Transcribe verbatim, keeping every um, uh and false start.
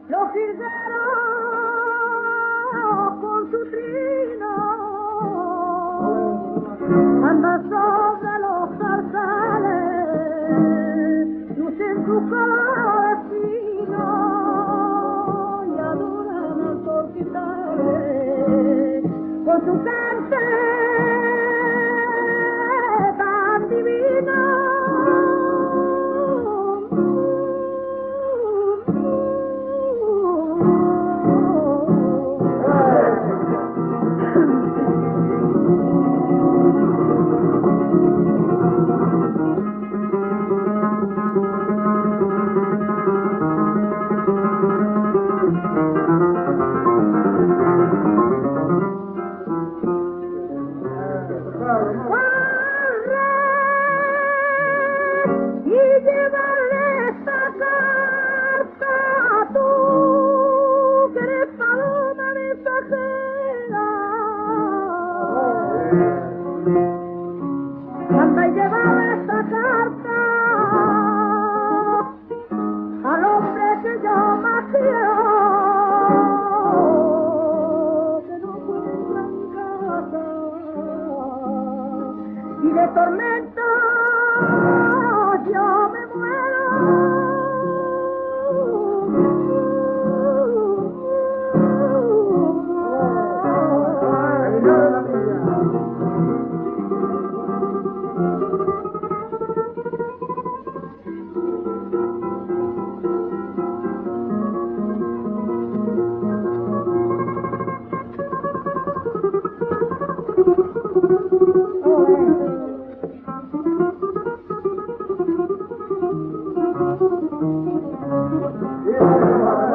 los jilgueros con su trino andan sobre los zarzales, lucen sus colores finos y adoran al torquitales con su cante tan divino. Anda y lleva esta carta al hombre que yo más quiero, que no encuentra en casa, y de tormento yo me muero. Yeah.